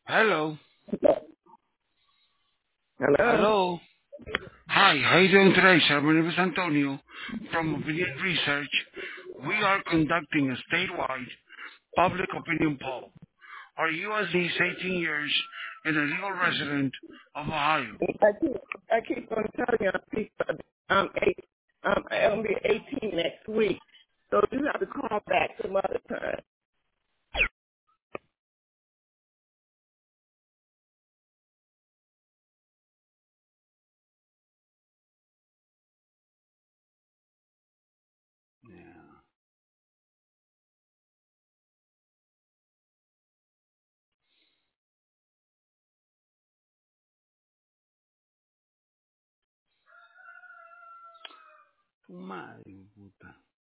Hello. Hello? Hello. Hi, how are you doing today, sir? My name is Antonio from Opinion Research. We are conducting a statewide public opinion poll. Are you at least 18 years and a legal resident of Ohio? I keep on telling you I'm be 18 next week. So you have to call back some other time. Yeah. Tu madre, puta.